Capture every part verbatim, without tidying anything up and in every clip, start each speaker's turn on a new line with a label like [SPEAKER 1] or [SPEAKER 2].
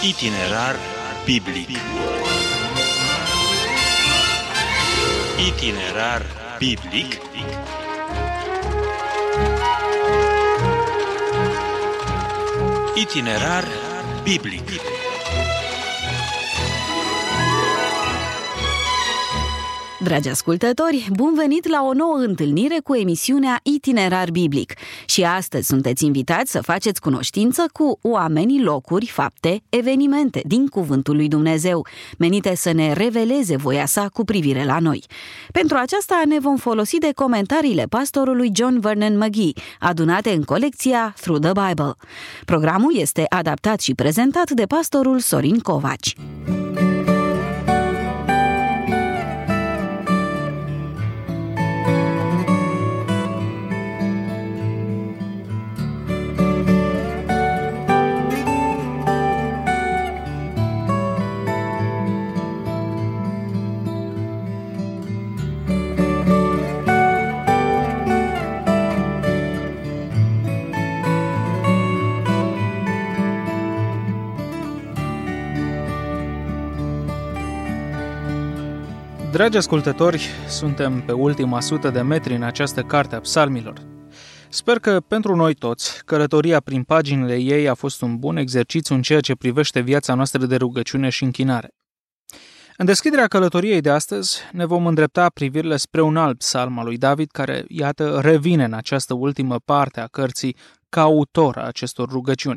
[SPEAKER 1] Itinerar biblic. Itinerar biblic. Itinerar biblic.
[SPEAKER 2] Dragi ascultători, bun venit la o nouă întâlnire cu emisiunea Itinerar Biblic. Și astăzi sunteți invitați să faceți cunoștință cu oamenii, locuri, fapte, evenimente din Cuvântul lui Dumnezeu, menite să ne reveleze voia sa cu privire la noi. Pentru aceasta ne vom folosi de comentariile pastorului John Vernon McGee, adunate în colecția Through the Bible. Programul este adaptat și prezentat de pastorul Sorin Covaci.
[SPEAKER 3] Dragi ascultători, suntem pe ultima sută de metri în această carte a psalmilor. Sper că pentru noi toți, călătoria prin paginile ei a fost un bun exercițiu în ceea ce privește viața noastră de rugăciune și închinare. În deschiderea călătoriei de astăzi ne vom îndrepta privirile spre un alt psalm al lui David, care, iată, revine în această ultimă parte a cărții ca autor a acestor rugăciuni.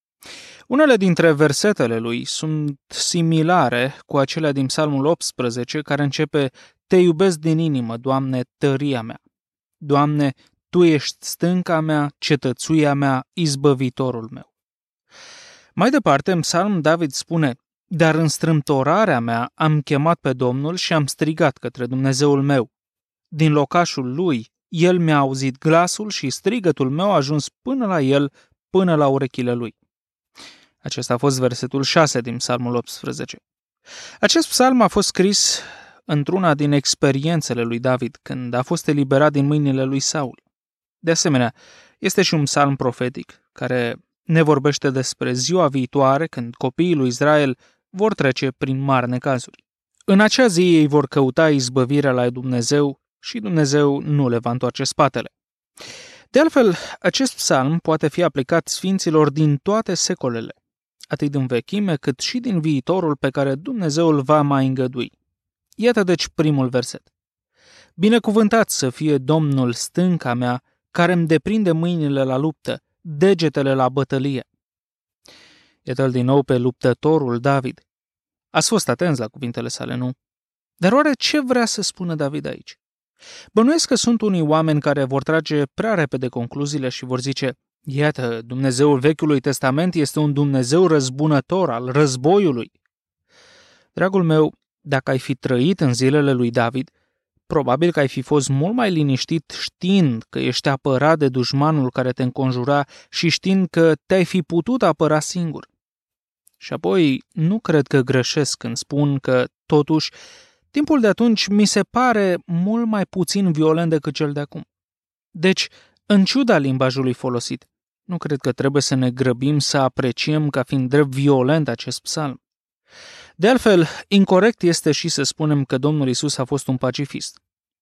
[SPEAKER 3] Unele dintre versetele lui sunt similare cu acelea din Psalmul optsprezece, care începe: Te iubesc din inimă, Doamne, tăria mea. Doamne, Tu ești stânca mea, cetățuia mea, izbăvitorul meu. Mai departe, în psalm, David spune: Dar în strâmtorarea mea am chemat pe Domnul și am strigat către Dumnezeul meu. Din locașul lui, El mi-a auzit glasul și strigătul meu a ajuns până la El, până la urechile lui. Acesta a fost versetul șase din Psalmul optsprezece. Acest psalm a fost scris într-una din experiențele lui David, când a fost eliberat din mâinile lui Saul. De asemenea, este și un psalm profetic, care ne vorbește despre ziua viitoare, când copiii lui Israel vor trece prin mari necazuri. În acea zi ei vor căuta izbăvirea la Dumnezeu și Dumnezeu nu le va întoarce spatele. De altfel, acest psalm poate fi aplicat sfinților din toate secolele, atât din vechime cât și din viitorul pe care Dumnezeu îl va mai îngădui. Iată deci primul verset. Binecuvântat să fie Domnul stânca mea, care îmi deprinde mâinile la luptă, degetele la bătălie. Iată-l din nou pe luptătorul David. Ați fost atenți la cuvintele sale, nu? Dar oare ce vrea să spună David aici? Bănuiesc că sunt unii oameni care vor trage prea repede concluziile și vor zice: Iată, Dumnezeul Vechiului Testament este un Dumnezeu răzbunător al războiului. Dragul meu, dacă ai fi trăit în zilele lui David, probabil că ai fi fost mult mai liniștit știind că ești apărat de dușmanul care te înconjura și știind că te-ai fi putut apăra singur. Și apoi, nu cred că greșesc când spun că, totuși, timpul de atunci mi se pare mult mai puțin violent decât cel de acum. Deci, în ciuda limbajului folosit, nu cred că trebuie să ne grăbim să apreciem ca fiind drept violent acest psalm. De altfel, incorect este și să spunem că Domnul Iisus a fost un pacifist.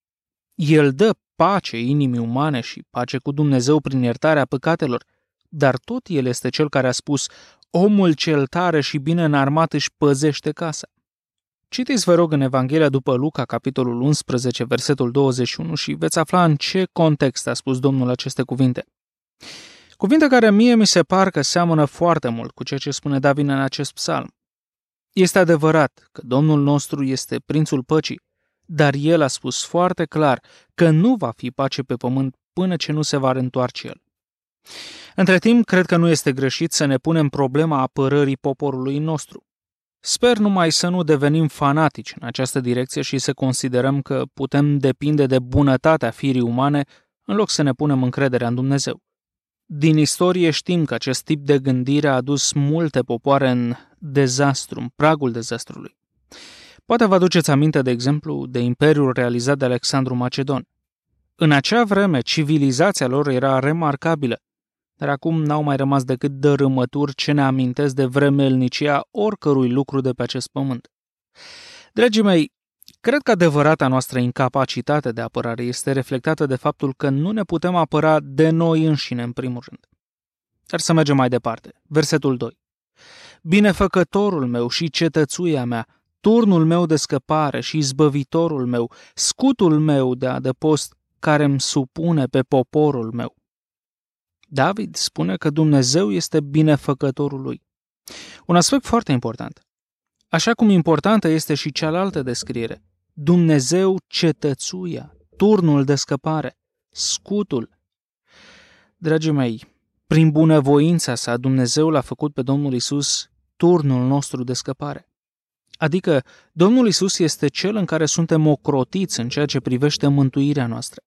[SPEAKER 3] El dă pace inimii umane și pace cu Dumnezeu prin iertarea păcatelor, dar tot El este Cel care a spus: Omul cel tare și bine înarmat își păzește casa. Citiți, vă rog, în Evanghelia după Luca, capitolul unsprezece, versetul douăzeci și unu și veți afla în ce context a spus Domnul aceste cuvinte. Cuvinte care mie mi se par că seamănă foarte mult cu ceea ce spune David în acest psalm. Este adevărat că Domnul nostru este Prințul Păcii, dar El a spus foarte clar că nu va fi pace pe pământ până ce nu se va reîntoarce El. Între timp, cred că nu este greșit să ne punem problema apărării poporului nostru. Sper numai să nu devenim fanatici în această direcție și să considerăm că putem depinde de bunătatea firii umane în loc să ne punem încrederea în Dumnezeu. Din istorie știm că acest tip de gândire a adus multe popoare în dezastru, în pragul dezastrului. Poate vă aduceți aminte, de exemplu, de imperiul realizat de Alexandru Macedon. În acea vreme, civilizația lor era remarcabilă, dar acum n-au mai rămas decât dărâmături ce ne amintesc de vremelnicia oricărui lucru de pe acest pământ. Dragii mei, cred că adevărata noastră incapacitate de apărare este reflectată de faptul că nu ne putem apăra de noi înșine, în primul rând. Dar să mergem mai departe. Versetul doi. Binefăcătorul meu și cetățuia mea, turnul meu de scăpare și izbăvitorul meu, scutul meu de adăpost, care îmi supune pe poporul meu. David spune că Dumnezeu este binefăcătorul lui. Un aspect foarte important. Așa cum importantă este și cealaltă descriere. Dumnezeu cetățuia, turnul de scăpare, scutul. Dragii mei, prin bunăvoința sa, Dumnezeu l-a făcut pe Domnul Iisus turnul nostru de scăpare. Adică, Domnul Iisus este cel în care suntem ocrotiți în ceea ce privește mântuirea noastră.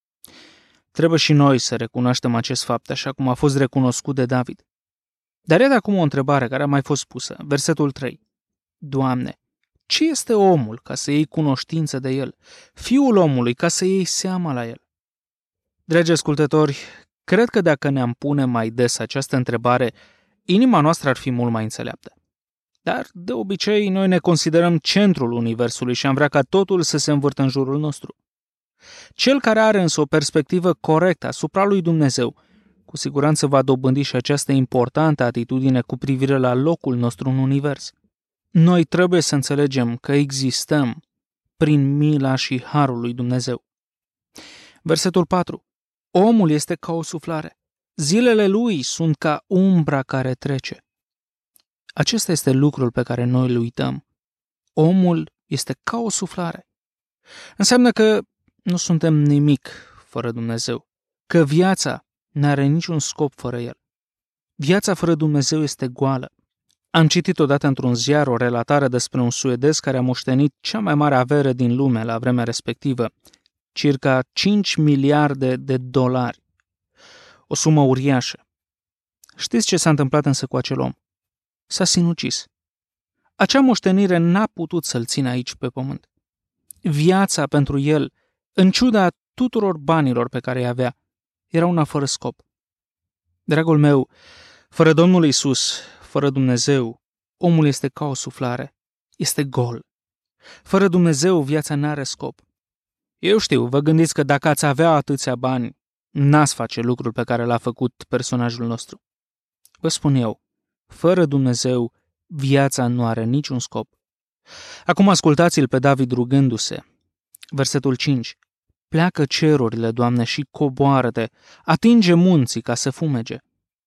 [SPEAKER 3] Trebuie și noi să recunoaștem acest fapt, așa cum a fost recunoscut de David. Dar iată acum o întrebare care a mai fost pusă. Versetul trei. Doamne, ce este omul ca să iei cunoștință de el? Fiul omului ca să iei seama la el? Dragi ascultători, cred că dacă ne-am pune mai des această întrebare, inima noastră ar fi mult mai înțeleaptă. Dar, de obicei, noi ne considerăm centrul universului și am vrea ca totul să se învârtă în jurul nostru. Cel care are însă o perspectivă corectă asupra lui Dumnezeu, cu siguranță va dobândi și această importantă atitudine cu privire la locul nostru în univers. Noi trebuie să înțelegem că existăm prin mila și harul lui Dumnezeu. Versetul patru. Omul este ca o suflare. Zilele lui sunt ca umbra care trece. Acesta este lucrul pe care noi îl uităm. Omul este ca o suflare. Înseamnă că nu suntem nimic fără Dumnezeu, că viața nu are niciun scop fără El. Viața fără Dumnezeu este goală. Am citit odată într-un ziar o relatare despre un suedez care a moștenit cea mai mare avere din lume la vremea respectivă, circa cinci miliarde de dolari. O sumă uriașă. Știți ce s-a întâmplat însă cu acel om? S-a sinucis. Acea moștenire n-a putut să-l țină aici pe pământ. Viața pentru el, în ciuda tuturor banilor pe care îi avea, era una fără scop. Dragul meu, fără Domnul Iisus, fără Dumnezeu, omul este ca o suflare, este gol. Fără Dumnezeu, viața n-are scop. Eu știu, vă gândiți că dacă ați avea atâția bani, n-ați face lucrul pe care l-a făcut personajul nostru. Vă spun eu, fără Dumnezeu, viața nu are niciun scop. Acum ascultați-l pe David rugându-se. Versetul cinci. Pleacă cerurile, Doamne, și coboară-te, atinge munții ca să fumege.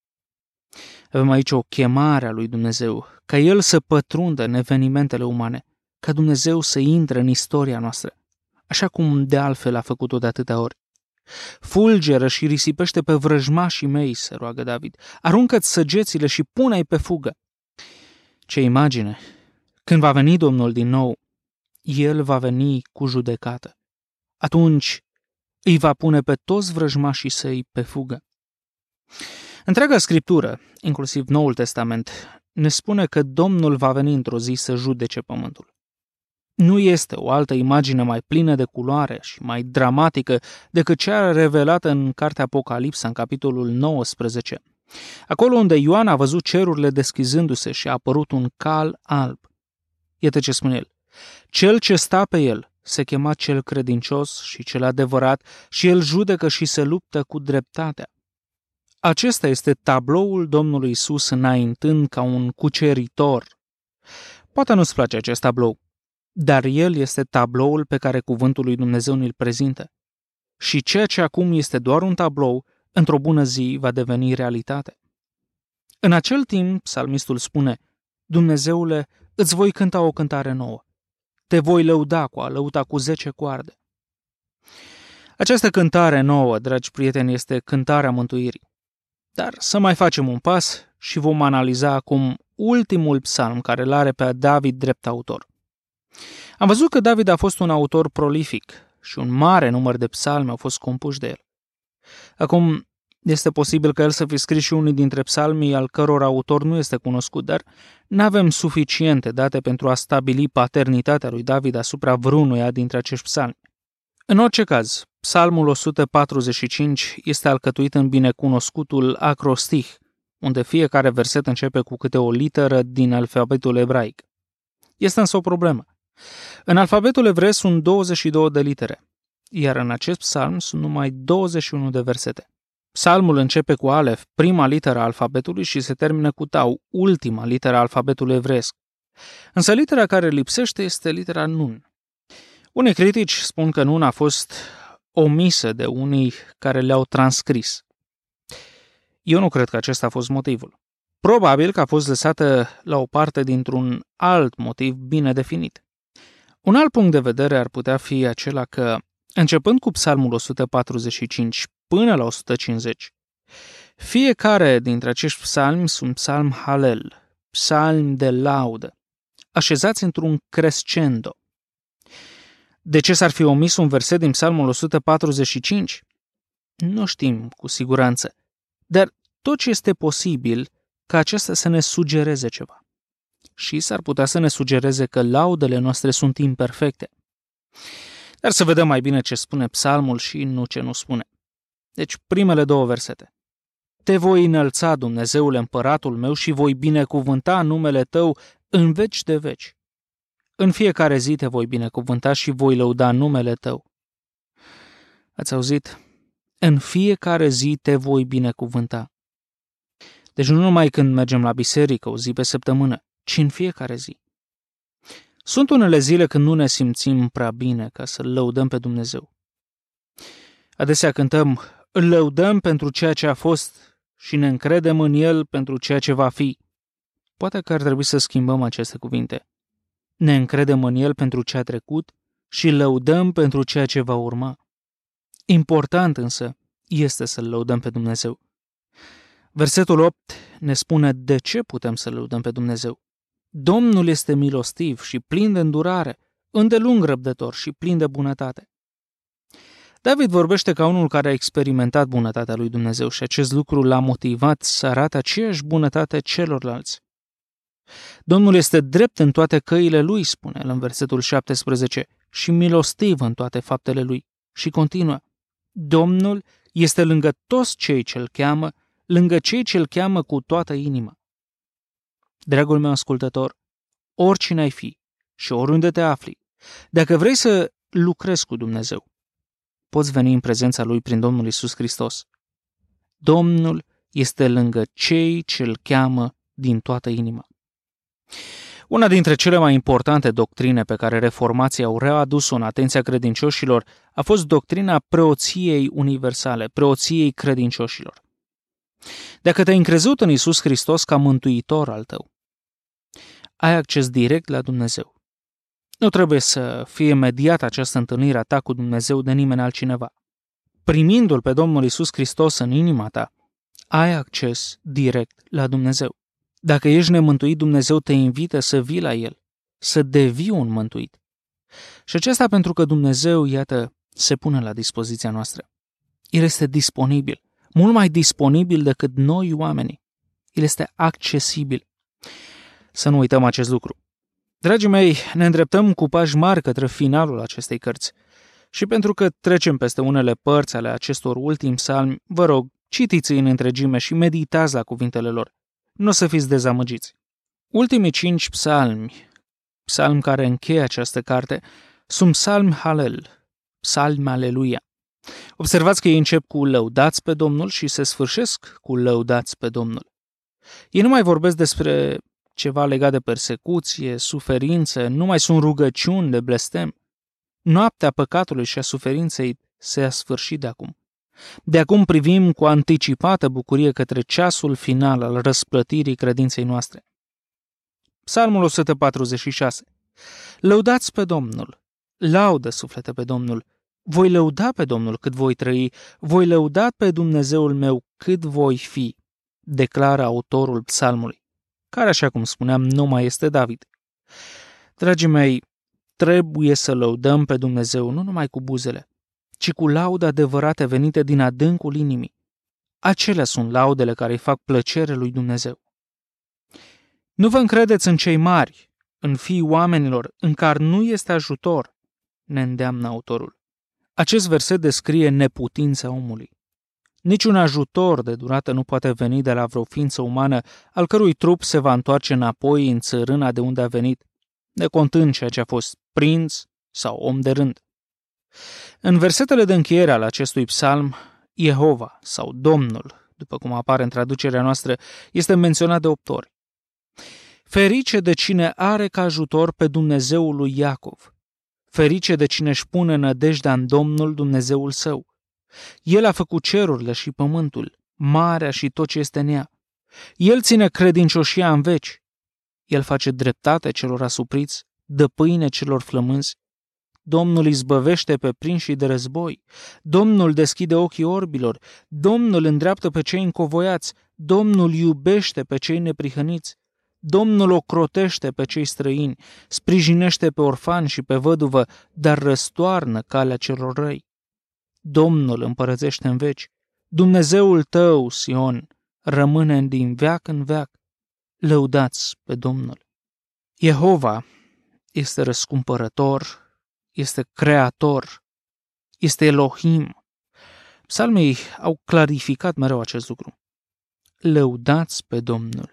[SPEAKER 3] Avem aici o chemare a lui Dumnezeu, ca El să pătrundă în evenimentele umane, ca Dumnezeu să intre în istoria noastră, așa cum de altfel a făcut-o de atâtea ori. Fulgeră și risipește pe vrăjmașii mei, se roagă David. Aruncă-ți săgețile și pune-i pe fugă. Ce imagine! Când va veni Domnul din nou, El va veni cu judecată. Atunci îi va pune pe toți vrăjmașii săi pe fugă. Întreaga Scriptură, inclusiv Noul Testament, ne spune că Domnul va veni într-o zi să judece pământul. Nu este o altă imagine mai plină de culoare și mai dramatică decât cea revelată în cartea Apocalipsa, în capitolul nouăsprezece. Acolo unde Ioan a văzut cerurile deschizându-se și a apărut un cal alb. Iată ce spune el. Cel ce sta pe el se chema cel credincios și cel adevărat și el judecă și se luptă cu dreptatea. Acesta este tabloul Domnului Iisus înaintând ca un cuceritor. Poate nu-ți place acest tablou, dar el este tabloul pe care cuvântul lui Dumnezeu ne-l prezintă. Și ceea ce acum este doar un tablou, într-o bună zi va deveni realitate. În acel timp, psalmistul spune, Dumnezeule, îți voi cânta o cântare nouă. Te voi lăuda cu a lăuta cu zece coarde. Această cântare nouă, dragi prieteni, este cântarea mântuirii. Dar să mai facem un pas și vom analiza acum ultimul psalm care îl are pe David drept autor. Am văzut că David a fost un autor prolific și un mare număr de psalmi au fost compuși de el. Acum, este posibil că el să fi scris și unii dintre psalmii al căror autor nu este cunoscut, dar nu avem suficiente date pentru a stabili paternitatea lui David asupra vreunuia dintre acești psalmi. În orice caz, Psalmul o sută patruzeci și cinci este alcătuit în binecunoscutul acrostih, unde fiecare verset începe cu câte o literă din alfabetul ebraic. Este însă o problemă. În alfabetul evreu sunt douăzeci și două de litere, iar în acest psalm sunt numai douăzeci și unu de versete. Psalmul începe cu alef, prima literă a alfabetului, și se termină cu tau, ultima literă a alfabetului evreiesc. Însă litera care lipsește este litera nun. Unii critici spun că nun a fost omisă de unii care le-au transcris. Eu nu cred că acesta a fost motivul. Probabil că a fost lăsată la o parte dintr-un alt motiv bine definit. Un alt punct de vedere ar putea fi acela că, începând cu Psalmul o sută patruzeci și cinci până la o sută cincizeci, fiecare dintre acești psalmi sunt psalm halel, psalmi de laudă, așezați într-un crescendo. De ce s-ar fi omis un verset din Psalmul o sută patruzeci și cinci? Nu știm cu siguranță, dar tot ce este posibil ca acesta să ne sugereze ceva. Și s-ar putea să ne sugereze că laudele noastre sunt imperfecte. Dar să vedem mai bine ce spune psalmul și nu ce nu spune. Deci, primele două versete. Te voi înălța, Dumnezeule, împăratul meu, și voi binecuvânta numele tău în veci de veci. În fiecare zi te voi binecuvânta și voi lăuda numele tău. Ați auzit? În fiecare zi te voi binecuvânta. Deci nu numai când mergem la biserică o zi pe săptămână, ci în fiecare zi. Sunt unele zile când nu ne simțim prea bine ca să lăudăm pe Dumnezeu. Adesea cântăm, îl lăudăm pentru ceea ce a fost și ne încredem în El pentru ceea ce va fi. Poate că ar trebui să schimbăm aceste cuvinte. Ne încredem în El pentru ce a trecut și lăudăm pentru ceea ce va urma. Important însă este să-L lăudăm pe Dumnezeu. Versetul opt ne spune de ce putem să lăudăm pe Dumnezeu. Domnul este milostiv și plin de îndurare, îndelung răbdător și plin de bunătate. David vorbește ca unul care a experimentat bunătatea lui Dumnezeu și acest lucru l-a motivat să arate aceeași bunătate celorlalți. Domnul este drept în toate căile lui, spune el în versetul șaptesprezece, și milostiv în toate faptele lui. Și continuă, Domnul este lângă toți cei ce îl cheamă, lângă cei ce îl cheamă cu toată inima. Dragul meu ascultător, oricine ai fi și oriunde te afli, dacă vrei să lucrezi cu Dumnezeu, poți veni în prezența Lui prin Domnul Iisus Hristos. Domnul este lângă cei ce îl cheamă din toată inima. Una dintre cele mai importante doctrine pe care reformații au readus-o în atenția credincioșilor a fost doctrina preoției universale, preoției credincioșilor. Dacă te-ai încrezut în Iisus Hristos ca mântuitor al tău, ai acces direct la Dumnezeu. Nu trebuie să fie mediată această întâlnire a ta cu Dumnezeu de nimeni altcineva. Primindu-L pe Domnul Iisus Hristos în inima ta, ai acces direct la Dumnezeu. Dacă ești nemântuit, Dumnezeu te invită să vii la El, să devii un mântuit. Și aceasta pentru că Dumnezeu, iată, se pune la dispoziția noastră. El este disponibil, mult mai disponibil decât noi oamenii. El este accesibil. Să nu uităm acest lucru. Dragii mei, ne îndreptăm cu pași mari către finalul acestei cărți. Și pentru că trecem peste unele părți ale acestor ultimi psalmi, vă rog, citiți-i în întregime și meditați la cuvintele lor. Nu o să fiți dezamăgiți. Ultimii cinci psalmi, psalmi care încheie această carte, sunt psalmi halel, psalmi aleluia. Observați că ei încep cu lăudați pe Domnul și se sfârșesc cu lăudați pe Domnul. Ei nu mai vorbesc despre ceva legat de persecuție, suferință, nu mai sunt rugăciuni de blestem. Noaptea păcatului și a suferinței se-a sfârșit de acum. De acum privim cu anticipată bucurie către ceasul final al răsplătirii credinței noastre. Psalmul o sută patruzeci și șase. Lăudați pe Domnul, laudă suflete pe Domnul, voi lăuda pe Domnul cât voi trăi, voi lăuda pe Dumnezeul meu cât voi fi, declară autorul psalmului, care, așa cum spuneam, nu mai este David. Dragii mei, trebuie să lăudăm pe Dumnezeu nu numai cu buzele, ci cu laude adevărate venite din adâncul inimii. Acelea sunt laudele care îi fac plăcere lui Dumnezeu. Nu vă încredeți în cei mari, în fiii oamenilor, în care nu este ajutor, ne îndeamnă autorul. Acest verset descrie neputința omului. Niciun ajutor de durată nu poate veni de la vreo ființă umană al cărui trup se va întoarce înapoi în țărâna de unde a venit, necontând ceea ce a fost prinț sau om de rând. În versetele de încheiere al acestui psalm, Jehova sau Domnul, după cum apare în traducerea noastră, este menționat de opt ori. Ferice de cine are ca ajutor pe Dumnezeul lui Iacov. Ferice de cine își pune nădejdea în Domnul Dumnezeul său. El a făcut cerurile și pământul, marea și tot ce este în ea. El ține credincioșia în veci. El face dreptate celor asupriți, dă pâine celor flămânzi. Domnul izbăvește pe prinșii de război. Domnul deschide ochii orbilor. Domnul îndreaptă pe cei încovoiați. Domnul iubește pe cei neprihăniți. Domnul ocrotește pe cei străini, sprijinește pe orfani și pe văduvă, dar răstoarnă calea celor răi. Domnul împărățește în veci. Dumnezeul tău, Sion, rămâne din veac în veac. Lăudați pe Domnul. Jehova este răscumpărător, este creator, este Elohim. Psalmii au clarificat mereu acest lucru. Lăudați pe Domnul.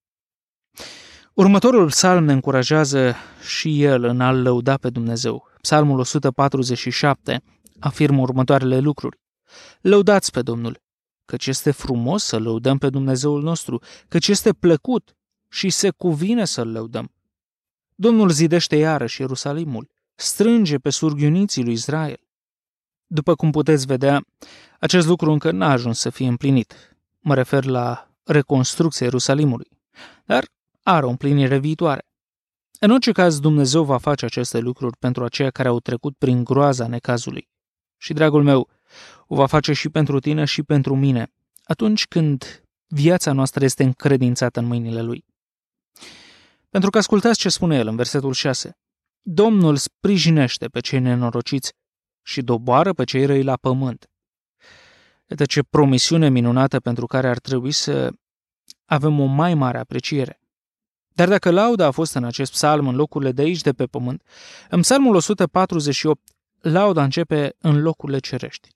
[SPEAKER 3] Următorul psalm ne încurajează și el în a-L lăuda pe Dumnezeu. Psalmul o sută patruzeci și șapte afirmă următoarele lucruri. Lăudați pe Domnul, căci este frumos să lăudăm pe Dumnezeul nostru, căci este plăcut și se cuvine să-L lăudăm. Domnul zidește iarăși Ierusalimul, strânge pe surghiuniții lui Israel. După cum puteți vedea, acest lucru încă n-a ajuns să fie împlinit. Mă refer la reconstrucția Ierusalimului, dar are o împlinire viitoare. În orice caz, Dumnezeu va face aceste lucruri pentru aceia care au trecut prin groaza necazului. Și, dragul meu, o va face și pentru tine și pentru mine, atunci când viața noastră este încredințată în mâinile Lui. Pentru că ascultați ce spune El în versetul șase. Domnul sprijinește pe cei nenorociți și doboară pe cei răi la pământ. Iată ce promisiune minunată pentru care ar trebui să avem o mai mare apreciere. Dar dacă lauda a fost în acest psalm în locurile de aici de pe pământ, în psalmul o sută patruzeci și opt, lauda începe în locurile cerești.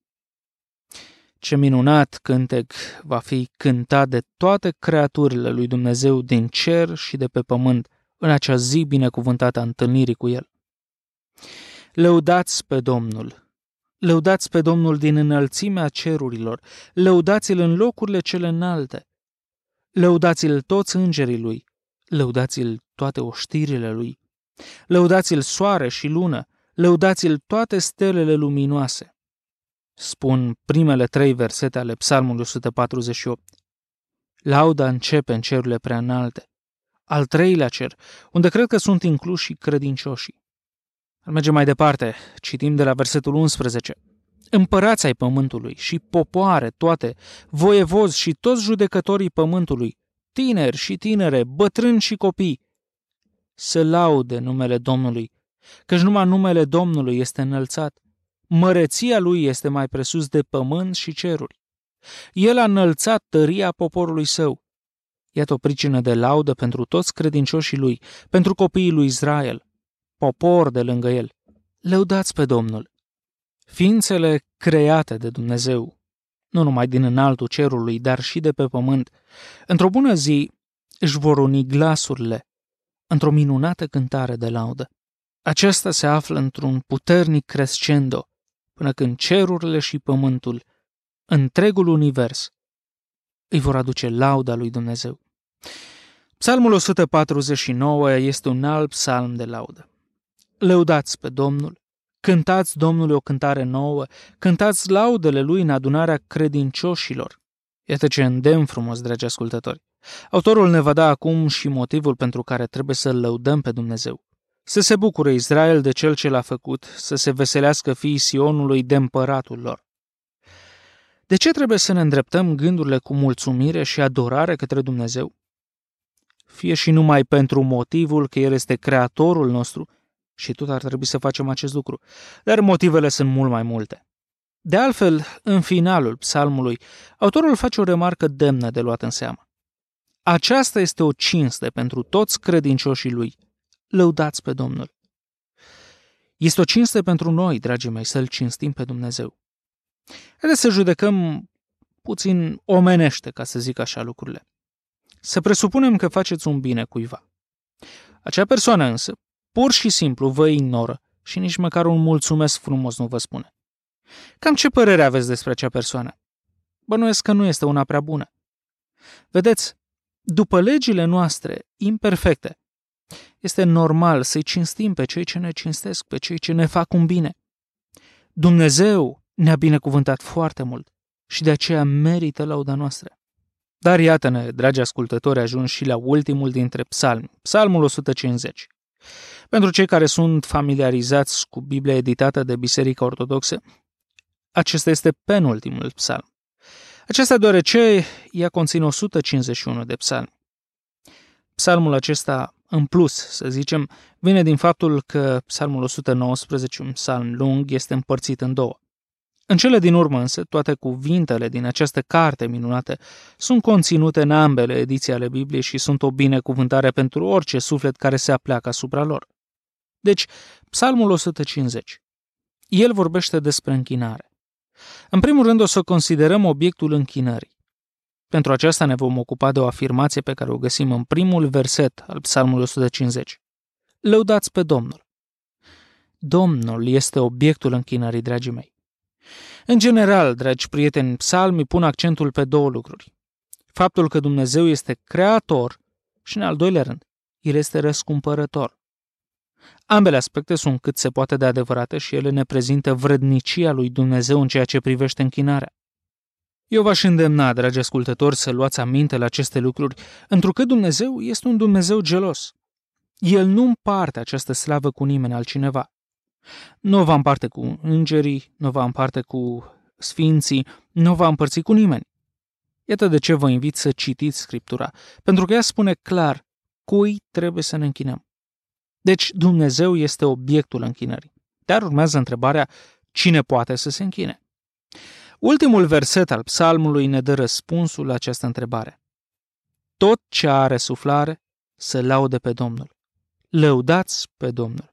[SPEAKER 3] Ce minunat cântec va fi cântat de toate creaturile lui Dumnezeu din cer și de pe pământ în acea zi binecuvântată a întâlnirii cu El. Lăudați pe Domnul! Lăudați pe Domnul din înălțimea cerurilor! Lăudați-L în locurile cele înalte! Lăudați-L toți îngerii Lui! Lăudați-L toate oștirile Lui! Lăudați-L soare și lună! Lăudați-L toate stelele luminoase! Spun primele trei versete ale psalmului o sută patruzeci și opt. Lauda începe în cerurile prea înalte. Al treilea cer, unde cred că sunt incluși și credincioșii. Al merge mai departe, citim de la versetul unsprezece. Împărați ai pământului și popoare toate, voievozi și toți judecătorii pământului, tineri și tinere, bătrâni și copii, să laude numele Domnului, căci numai numele Domnului este înălțat. Măreția Lui este mai presus de pământ și ceruri. El a înălțat tăria poporului său. Iată o pricină de laudă pentru toți credincioșii Lui, pentru copiii lui Israel, popor de lângă El. Lăudați pe Domnul! Ființele create de Dumnezeu, nu numai din înaltul cerului, dar și de pe pământ, într-o bună zi își vor uni glasurile într-o minunată cântare de laudă. Aceasta se află într-un puternic crescendo, până când cerurile și pământul, întregul univers, îi vor aduce lauda lui Dumnezeu. Psalmul o sută patruzeci și nouă este un alt psalm de laudă. Lăudați pe Domnul, cântați Domnului o cântare nouă, cântați laudele Lui în adunarea credincioșilor. Iată ce îndemn frumos, dragi ascultători. Autorul ne va da acum și motivul pentru care trebuie să-L lăudăm pe Dumnezeu. Să se bucure Israel de Cel ce l-a făcut, să se veselească fiii Sionului de împăratul lor. De ce trebuie să ne îndreptăm gândurile cu mulțumire și adorare către Dumnezeu? Fie și numai pentru motivul că El este creatorul nostru, și tot ar trebui să facem acest lucru, dar motivele sunt mult mai multe. De altfel, în finalul psalmului, autorul face o remarcă demnă de luat în seamă. Aceasta este o cinste pentru toți credincioșii Lui. Lăudați pe Domnul. Este o cinste pentru noi, dragii mei, să-L cinstim pe Dumnezeu. Haideți să judecăm puțin omenește, ca să zic așa, lucrurile. Să presupunem că faceți un bine cuiva. Acea persoană însă, pur și simplu, vă ignoră și nici măcar un mulțumesc frumos nu vă spune. Cam ce părere aveți despre acea persoană? Bănuiesc că nu este una prea bună. Vedeți, după legile noastre imperfecte, este normal să-i cinstim pe cei ce ne cinstesc, pe cei ce ne fac un bine. Dumnezeu ne-a binecuvântat foarte mult și de aceea merită lauda noastră. Dar iată-ne, dragi ascultători, ajungi și la ultimul dintre psalmi, psalmul o sută cincizeci. Pentru cei care sunt familiarizați cu Biblia editată de Biserica Ortodoxă, acesta este penultimul psalm. Acesta deoarece ea conține o sută cincizeci și unu de psalmi. Psalmul acesta, în plus, să zicem, vine din faptul că psalmul o sută nouăsprezece, un psalm lung, este împărțit în două. În cele din urmă însă, toate cuvintele din această carte minunată sunt conținute în ambele ediții ale Bibliei și sunt o binecuvântare pentru orice suflet care se apleacă asupra lor. Deci, psalmul o sută cincizeci. El vorbește despre închinare. În primul rând o să considerăm obiectul închinării. Pentru aceasta ne vom ocupa de o afirmație pe care o găsim în primul verset al psalmului o sută cincizeci. Lăudați pe Domnul. Domnul este obiectul închinării, dragii mei. În general, dragi prieteni, psalmii pun accentul pe două lucruri. Faptul că Dumnezeu este creator și, în al doilea rând, El este răscumpărător. Ambele aspecte sunt cât se poate de adevărate și ele ne prezintă vrednicia lui Dumnezeu în ceea ce privește închinarea. Eu v-aș îndemna, dragi ascultători, să luați aminte la aceste lucruri, întrucât Dumnezeu este un Dumnezeu gelos. El nu împarte această slavă cu nimeni altcineva. Nu o va împarte cu îngerii, nu o va împarte cu sfinții, nu o va împărți cu nimeni. Iată de ce vă invit să citiți Scriptura, pentru că ea spune clar cui trebuie să ne închinăm. Deci Dumnezeu este obiectul închinării. Dar urmează întrebarea, cine poate să se închine? Ultimul verset al psalmului ne dă răspunsul la această întrebare. Tot ce are suflare să laude pe Domnul. Lăudați pe Domnul.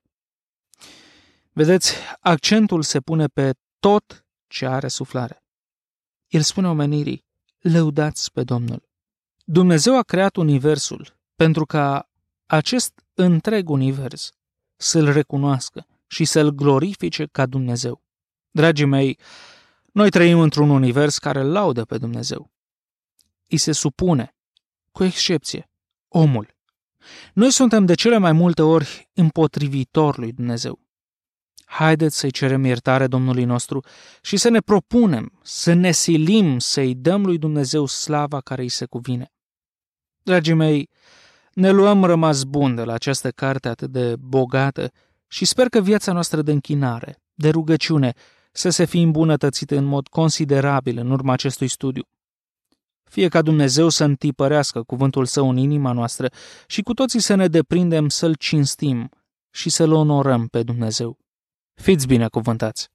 [SPEAKER 3] Vedeți, accentul se pune pe tot ce are suflare. El spune omenirii, lăudați pe Domnul. Dumnezeu a creat universul pentru ca acest întreg univers să-L recunoască și să-L glorifice ca Dumnezeu. Dragii mei, noi trăim într-un univers care îl laudă pe Dumnezeu. Îi se supune, cu excepție, omul. Noi suntem de cele mai multe ori împotrivitori lui Dumnezeu. Haideți să-i cerem iertare Domnului nostru și să ne propunem, să ne silim, să-i dăm lui Dumnezeu slava care îi se cuvine. Dragii mei, ne luăm rămas bun de la această carte atât de bogată și sper că viața noastră de închinare, de rugăciune, să se fie îmbunătățită în mod considerabil în urma acestui studiu. Fie ca Dumnezeu să întipărească cuvântul Său în inima noastră și cu toții să ne deprindem să-L cinstim și să-L onorăm pe Dumnezeu. Fiți binecuvântați!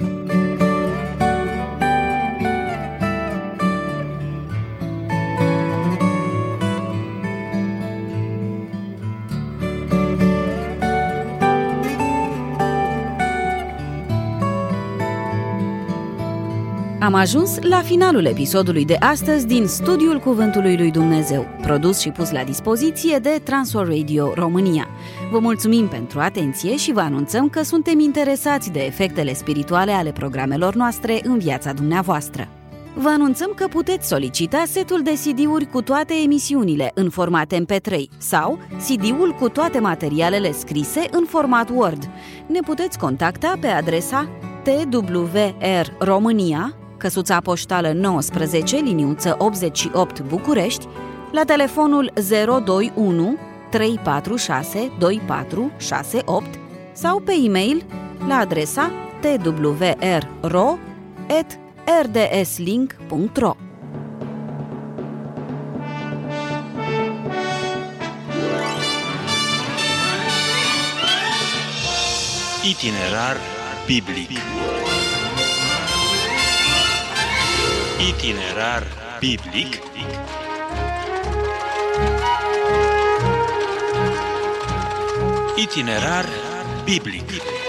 [SPEAKER 2] Am ajuns la finalul episodului de astăzi din Studiul Cuvântului lui Dumnezeu, produs și pus la dispoziție de Transworld Radio România. Vă mulțumim pentru atenție și vă anunțăm că suntem interesați de efectele spirituale ale programelor noastre în viața dumneavoastră. Vă anunțăm că puteți solicita setul de C D-uri cu toate emisiunile în format M P trei sau C D-ul cu toate materialele scrise în format Word. Ne puteți contacta pe adresa T W R România, căsuța poștală nouăsprezece, liniuță optzeci și opt București, la telefonul zero doi unu trei patru șase doi patru șase opt sau pe e-mail la adresa t w r ro at r d s link punct ro.
[SPEAKER 1] Itinerar biblic. Itinerar biblic. Itinerar biblic.